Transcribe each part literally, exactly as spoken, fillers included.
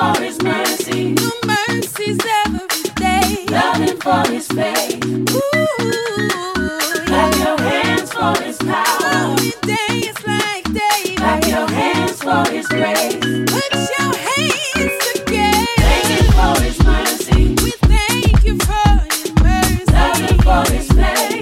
for His mercy, new mercies every day. Loving for His faith. Ooh, clap your hands for His power. Every day is like day. Clap your hands for His grace. Put your hands together. Thank Him for His mercy. We thank You for Your mercy. Loving for His faith.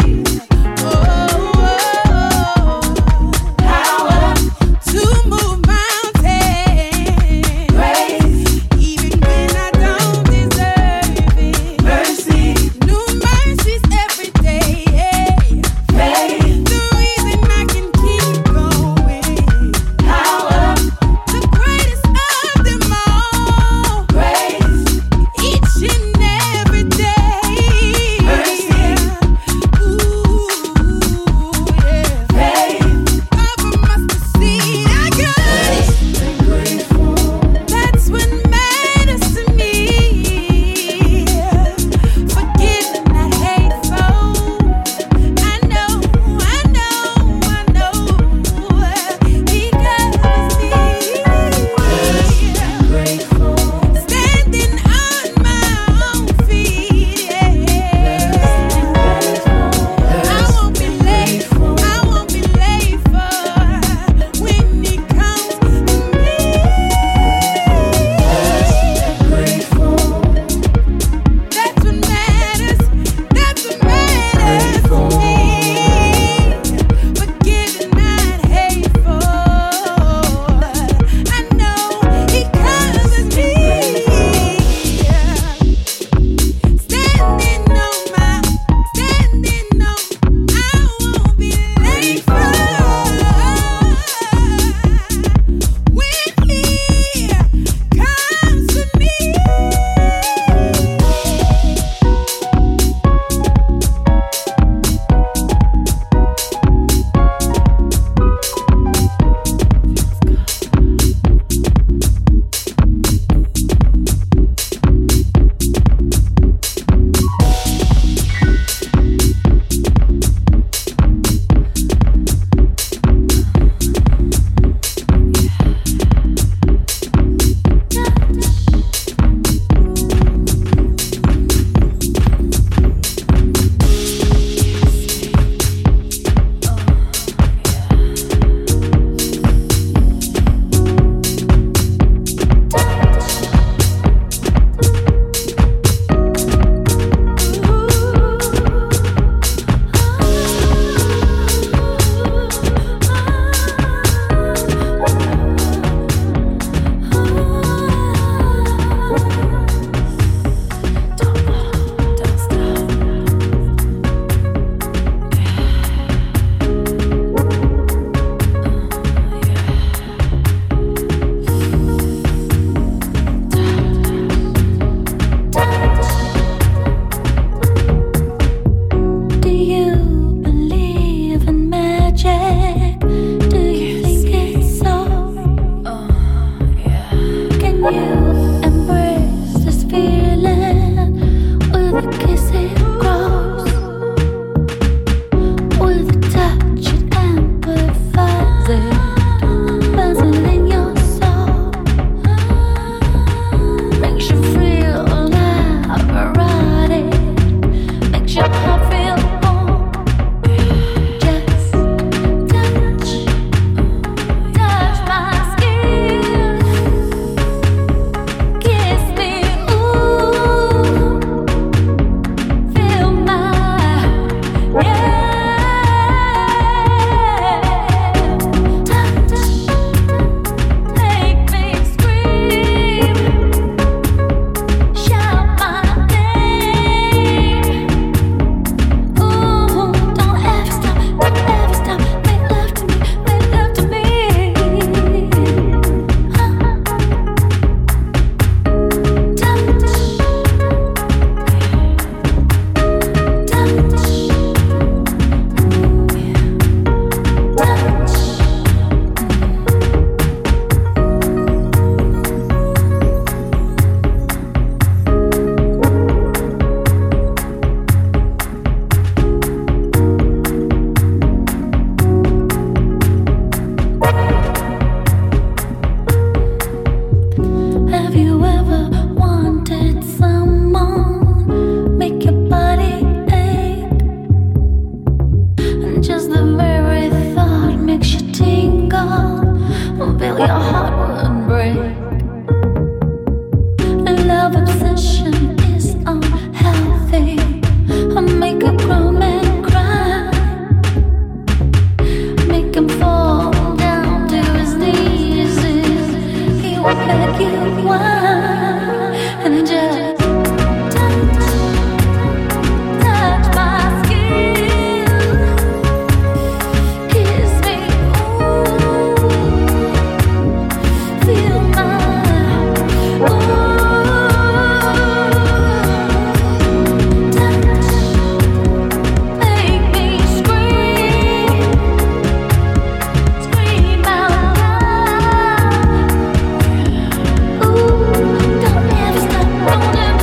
Don't ever stop rolling.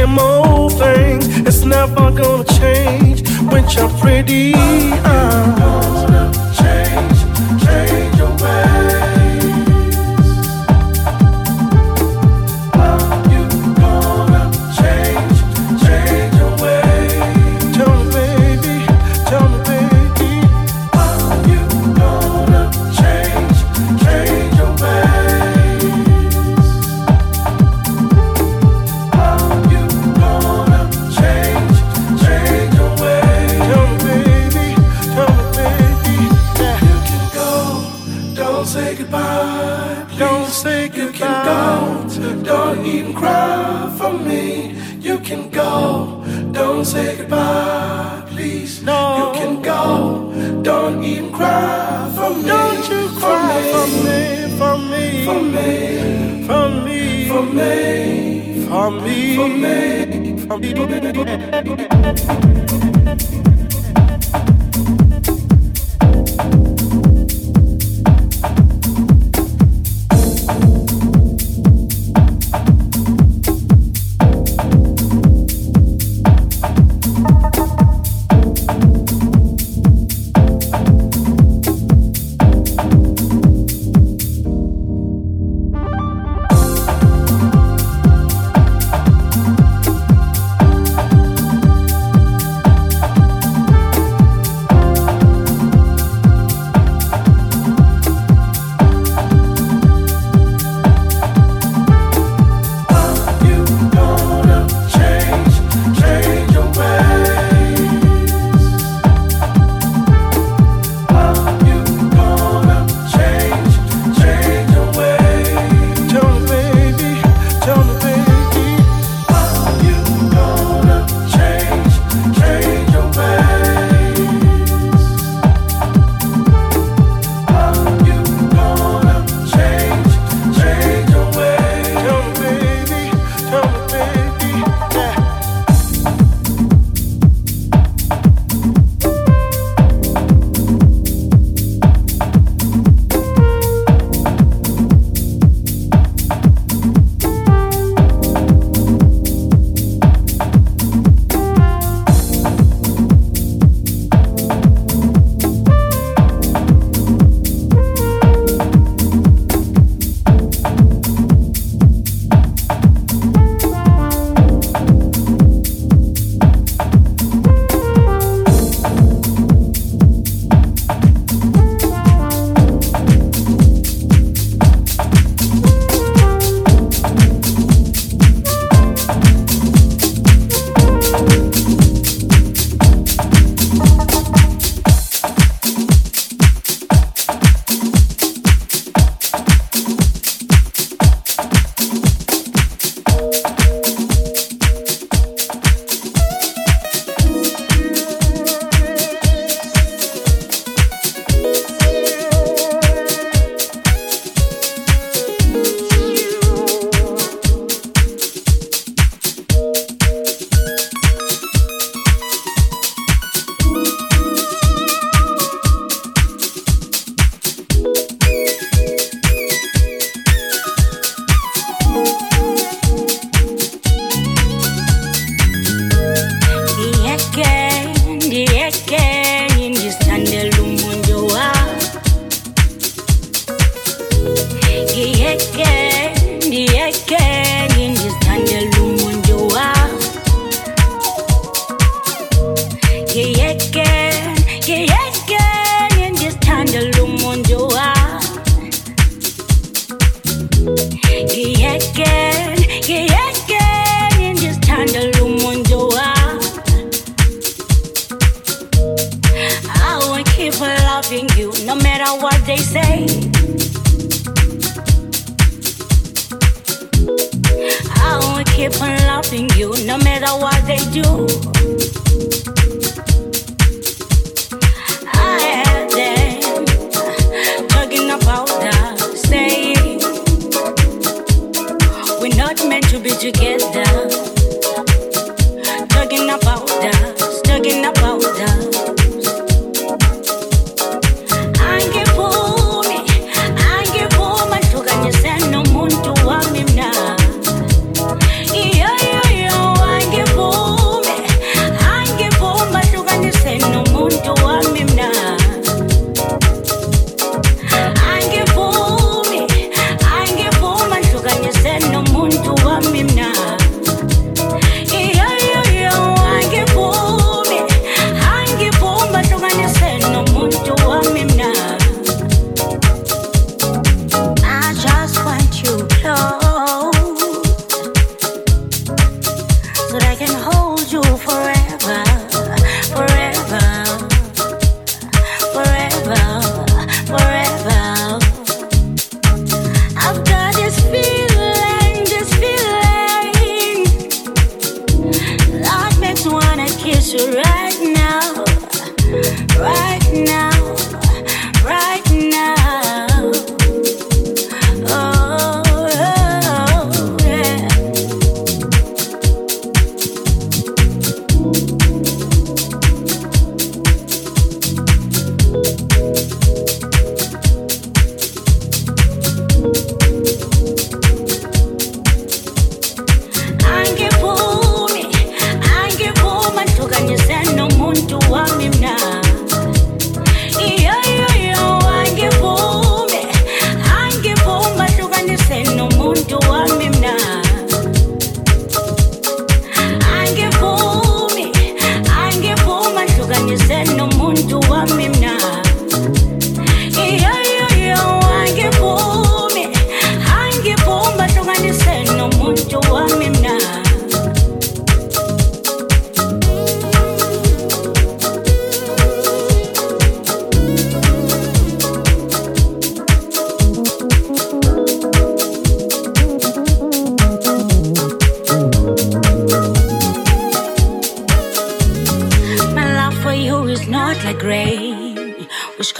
same old thing. It's never gonna change when you're pretty. I'm gonna change, change your ways. Are you gonna change, change your ways? Tell me, baby, tell me, baby. Are you gonna change, change your ways? Are you gonna change, change your ways? Tell me, baby, tell me, baby. Yeah. You can go, don't say goodbye, please. Don't say goodbye. You can go, don't even cry for me. You can go, don't say goodbye, please. No. You can go, don't even cry for me. Don't you cry for me, for me, for me, for me, for me, for me, for me, for me. Yo, yo, yo,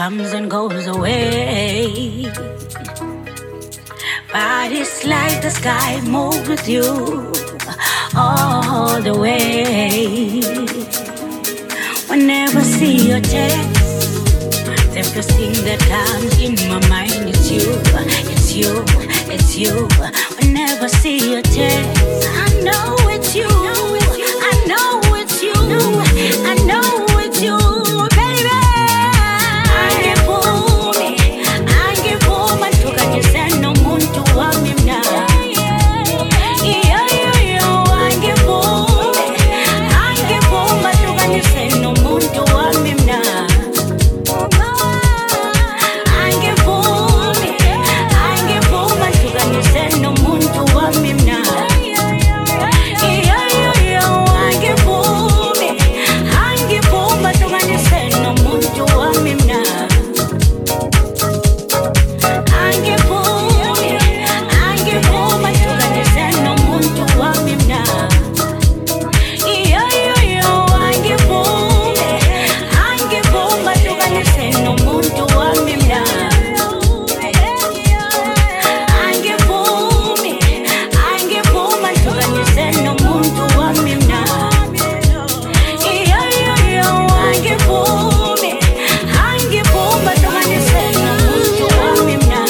comes and goes away. But it's like the sky moves with you all the way. Whenever I see your text, the first thing that comes in my mind is you, it's you, it's you. Whenever I see your text, I know it's you, I know it's you, I know it's you, baby. Angivumi, angivuma tukajiseno muntu wa mimna. Iyo iyo iyo angivumi, angivuma tukajiseno muntu wa mimna. Angivumi, angivuma tukajiseno muntu wa mimna. Iyo iyo iyo angivumi, angivuma tukajiseno muntu wa mimna. Angivumi, angivuma tukajiseno muntu wa mimna. Iyo iyo iyo angivumi, angivuma tukajiseno muntu wa mimna. Angivumi, angivuma tukajiseno muntu wa mimna. Iyo iyo iyo angivumi, angivuma tukajiseno muntu wa mimna.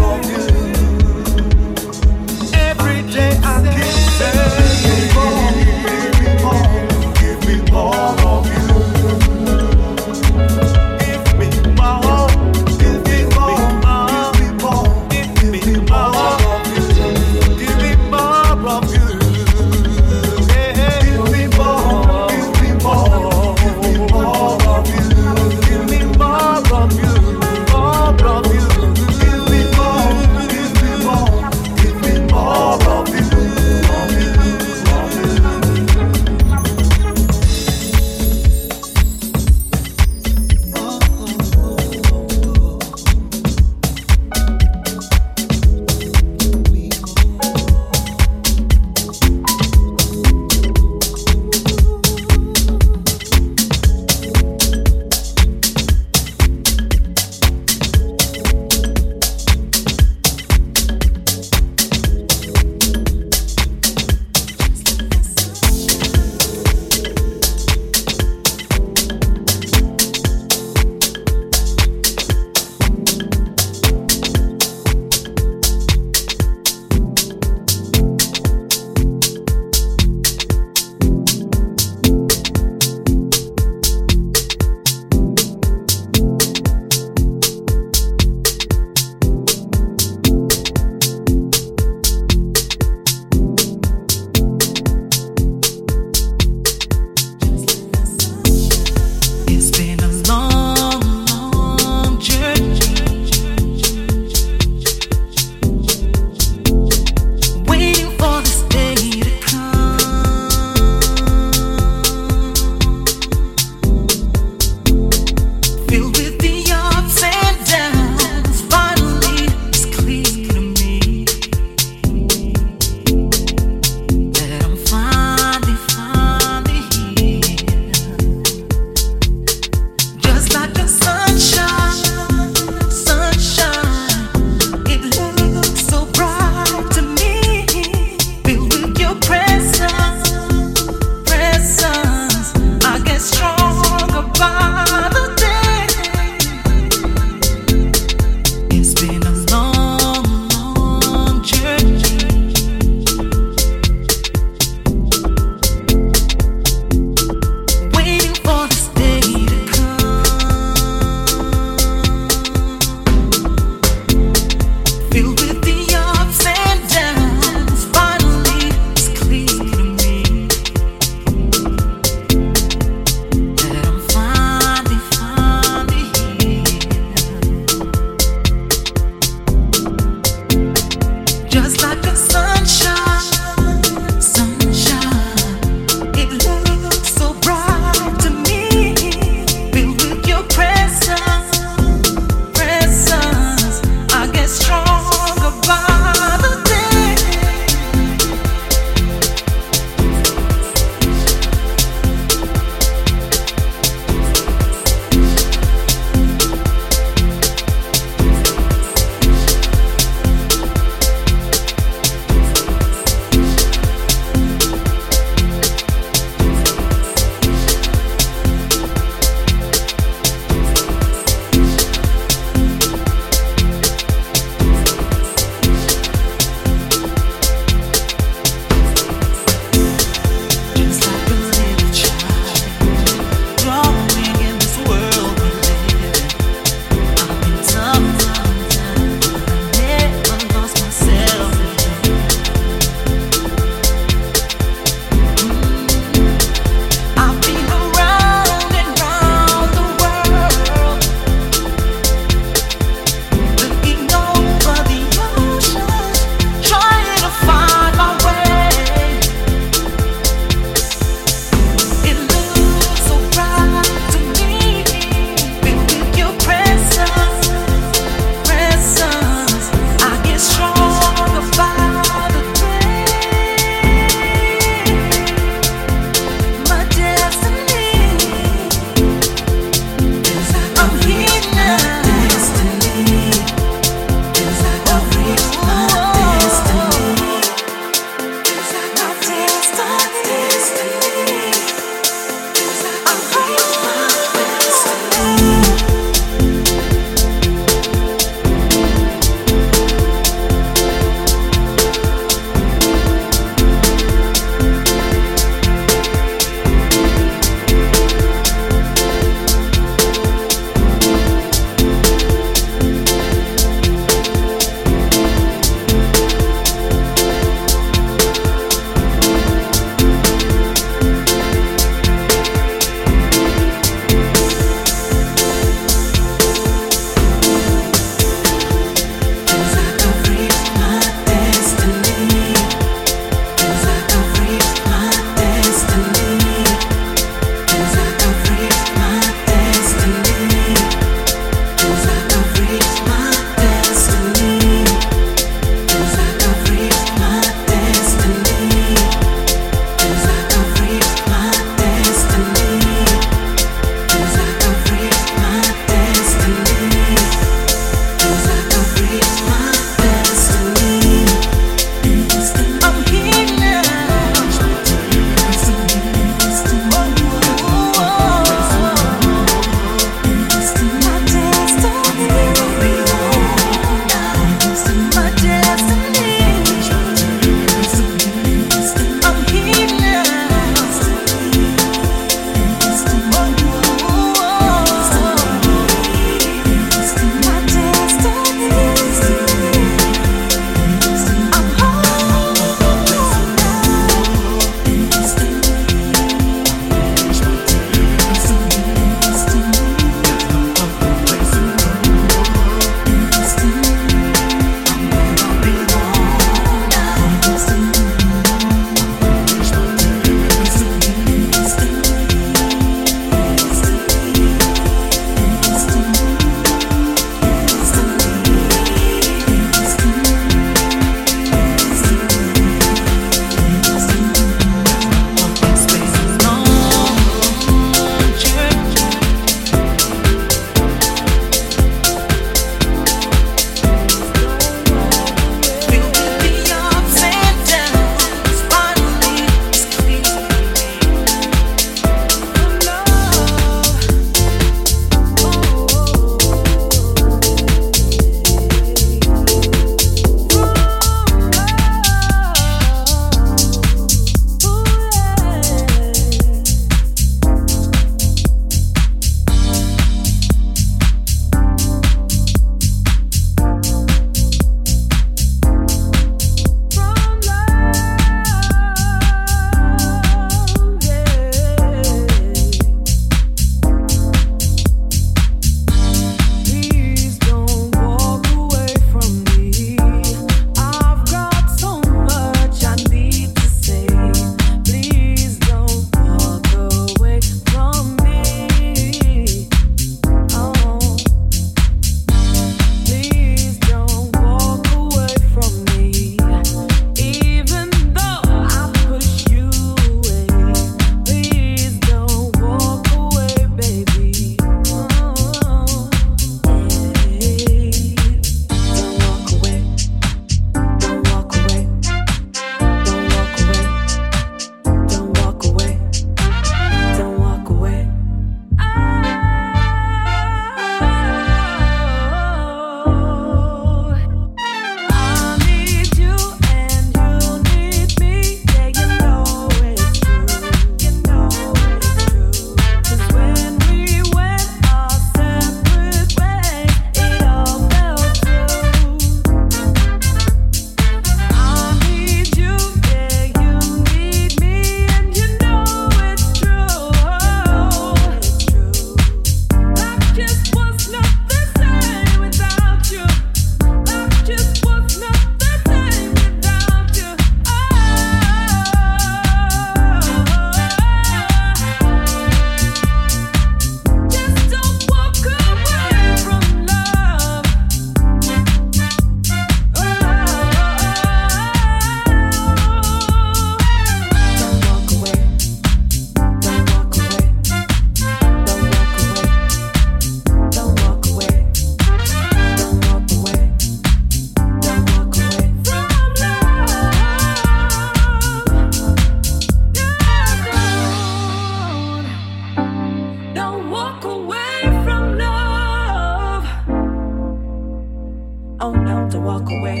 walk away.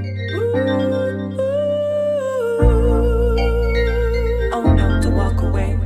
Oh no, to walk away.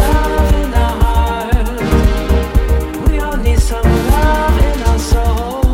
Love in our soul.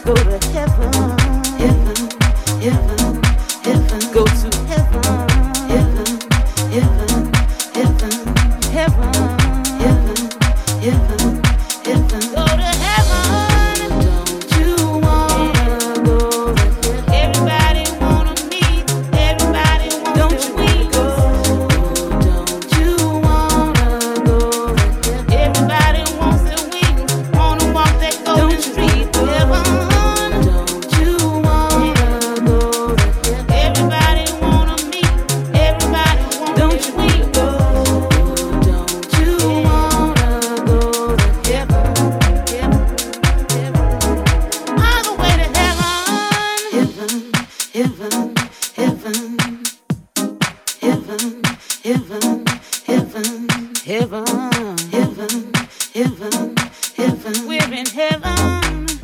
go to heaven, heaven, heaven, heaven, go to heaven, heaven, heaven, heaven, heaven, heaven, heaven, heaven, go to heaven. Don't you wanna go to heaven? Everybody wanna meet, everybody wants don't to win. Don't you wanna go to heaven? Everybody wants to win, wanna walk that golden street to heaven. Don't you wanna go to heaven? Everybody wanna meet, everybody wants don't to win. Don't you wanna go to heaven? Heaven, heaven, all the way to heaven. Heaven, heaven, heaven, heaven, heaven, heaven, heaven, heaven, heaven, heaven. We're in heaven.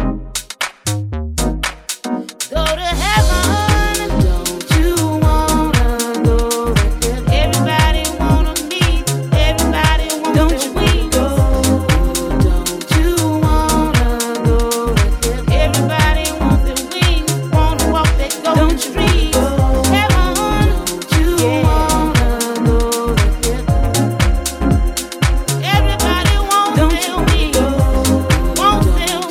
Go to heaven. Don't you wanna go to heaven? Everybody wanna meet, everybody wants don't to win. Don't you wanna go to heaven? Everybody wants to win, wanna walk that golden street. Heaven. Don't you wanna go to heaven? Everybody wants to win, wants to win.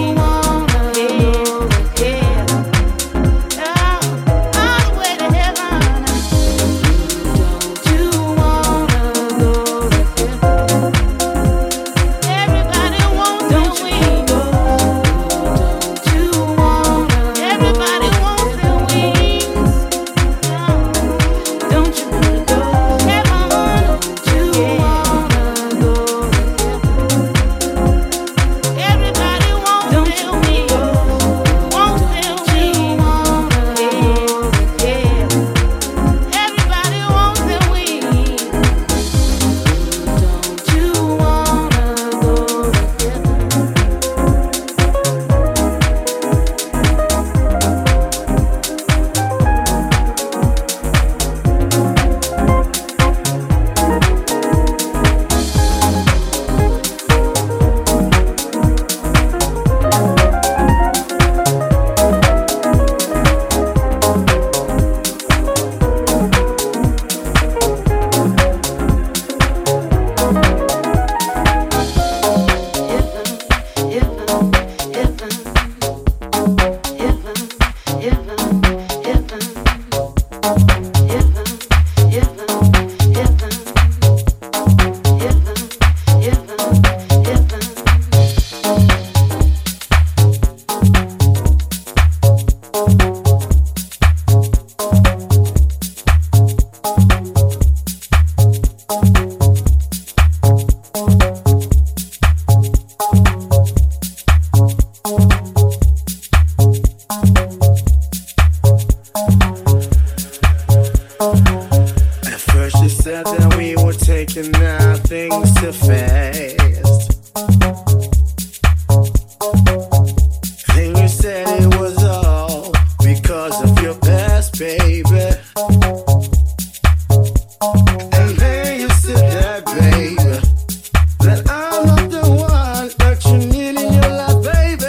Yeah, yeah. All the way to heaven. Don't you wanna go to heaven? Everybody wants to win. Don't you wanna? Everybody wants to win. Don't you wanna go to heaven? Don't you wanna go to heaven? Everybody wants to win, wants to win. Yeah, yeah. Everybody wants to win. Don't you wanna go to heaven? At first you said that we were taking our things too fast. Then you said it was all because of your past, baby. And then you said that, baby, that I'm not the one that you need in your life, baby.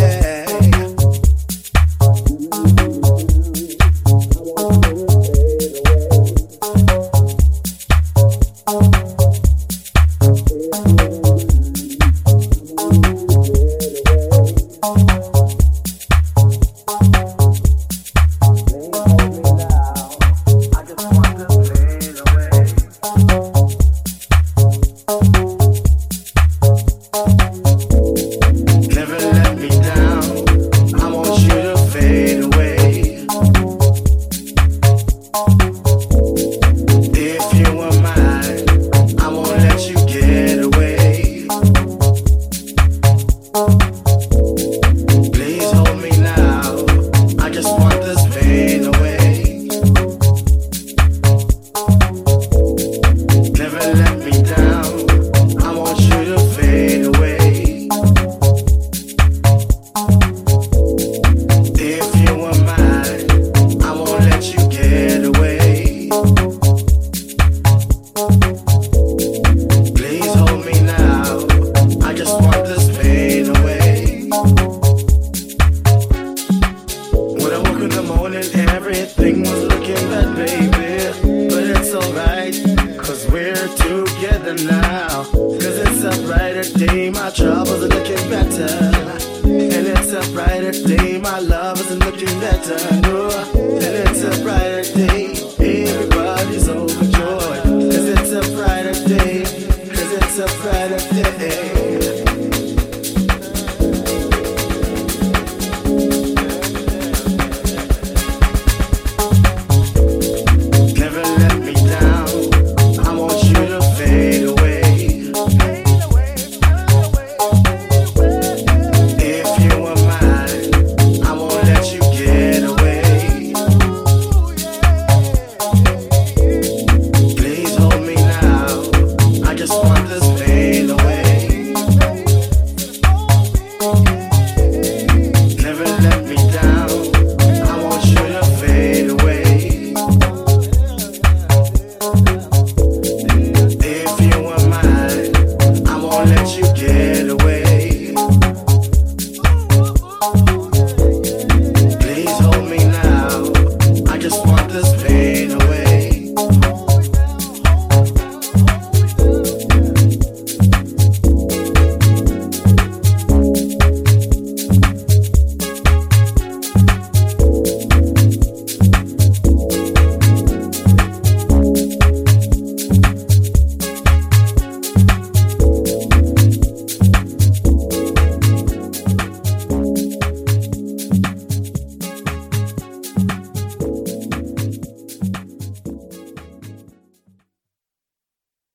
Never let me down. I want you to fade away. If you were mine, I won't let you get away. Please hold me now. I just want this pain away. Never let me down. I want you to fade away. If you were mine, I won't let you get away. Please hold me now. I just want this pain away. day, my troubles are looking better. And it's a brighter day, my love is looking better. Oh, and it's a brighter day, everybody's overjoyed. Cause it's a brighter day, cause it's a brighter day.